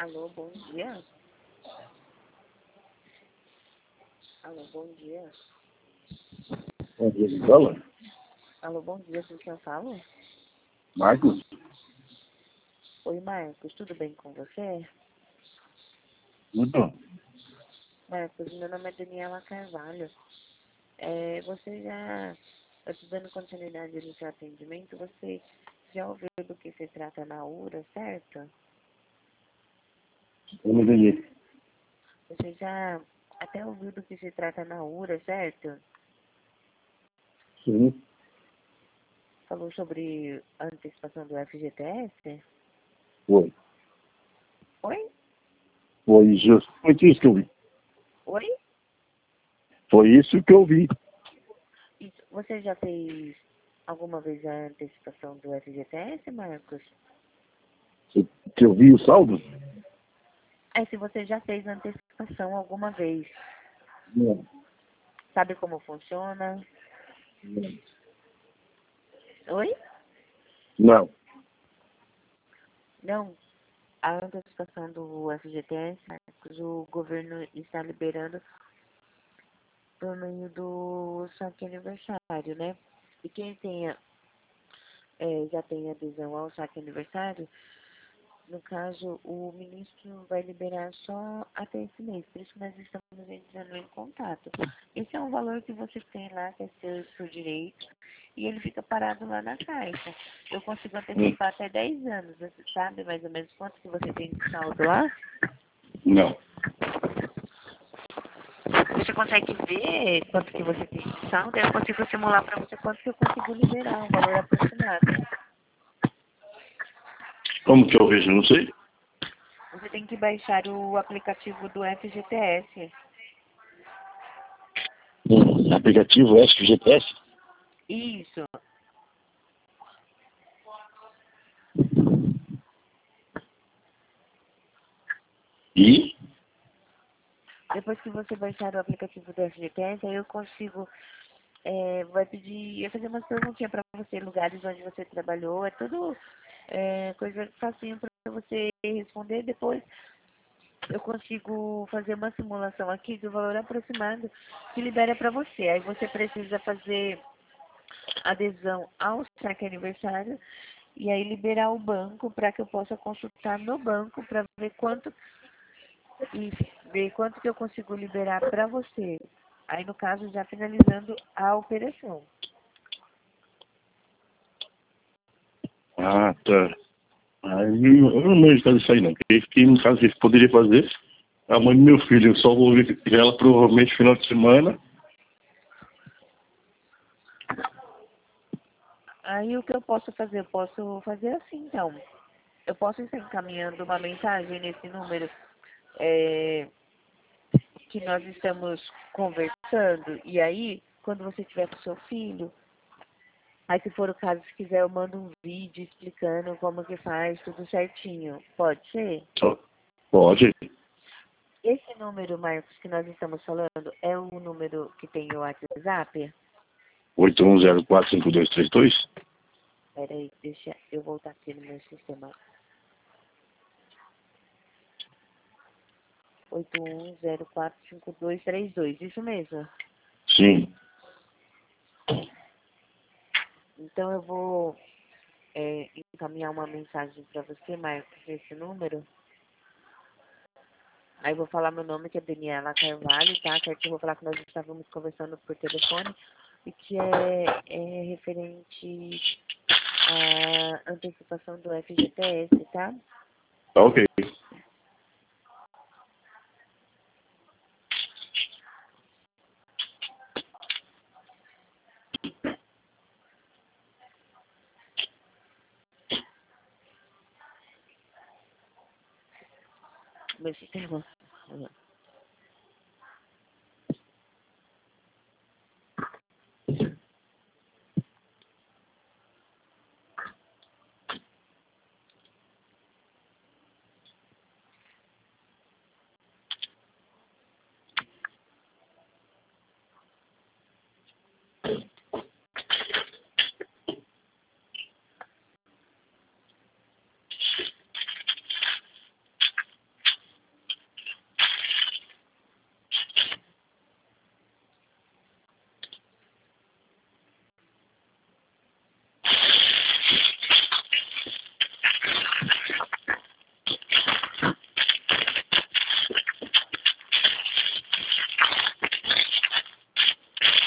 Alô, bom dia. Alô, bom dia. Bom dia, Nicola. Alô, bom dia, com quem eu falo? Marcos? Oi, Marcos, tudo bem com você? Tudo? Marcos, meu nome é Daniela Carvalho. Você já, eu tô dando continuidade no seu atendimento, você já ouviu do que se trata na URA, certo? Eu não entendi. Você já até ouviu do que se trata na URA, certo? Sim. Falou sobre a antecipação do FGTS? Foi. Oi? Foi justamente isso que eu vi. Oi? Foi isso que eu vi. Você já fez alguma vez a antecipação do FGTS, Marcos? Que eu vi o saldo? Se você já fez a antecipação alguma vez, Não. sabe como funciona? Não. Oi? Não. Não. A antecipação do FGTS, Marcos, o governo está liberando por meio do saque aniversário, né? E quem já tem adesão ao saque aniversário, no caso, o ministro vai liberar só até esse mês, por isso que nós estamos entrando em contato. Esse é um valor que você tem lá, que é seu por direito, e ele fica parado lá na caixa. Eu consigo antecipar até 10 anos, você sabe mais ou menos quanto que você tem de saldo lá? Não. Você consegue ver quanto que você tem de saldo? Eu consigo simular para você quanto que eu consigo liberar, um valor aproximado. Como que eu vejo? Não sei. Você tem que baixar o aplicativo do FGTS. Aplicativo SGTS? Isso. E? Depois que você baixar o aplicativo do FGTS, aí eu consigo, vai pedir, eu fazer umas perguntinhas para você, lugares onde você trabalhou, é tudo coisa facinho para você responder. Depois eu consigo fazer uma simulação aqui do valor aproximado que libera para você. Aí você precisa fazer adesão ao saque aniversário e aí liberar o banco para que eu possa consultar no banco para ver quanto e ver quanto que eu consigo liberar para você. Aí, no caso, já finalizando a operação. Ah, tá. Eu não manjo fazer isso aí não. Porque que no caso eles poderia fazer a mãe do meu filho. Eu só vou ver ela provavelmente no final de semana. Aí, o que eu posso fazer? Eu posso fazer assim, então. Eu posso estar encaminhando uma mensagem nesse número que nós estamos conversando. E aí, quando você tiver com seu filho, aí, se for o caso, se quiser, eu mando um vídeo explicando como que faz, tudo certinho. Pode ser? Pode. Esse número, Marcos, que nós estamos falando, é o número que tem o WhatsApp? 81045232? Peraí, deixa eu voltar aqui no meu sistema. 81045232, isso mesmo? Sim. Então eu vou encaminhar uma mensagem para você, Marcos, nesse número. Aí eu vou falar meu nome, que é Daniela Carvalho, tá? Certo? Eu vou falar que nós estávamos conversando por telefone e que é referente à antecipação do FGTS, tá? Tá ok. Meu sistema.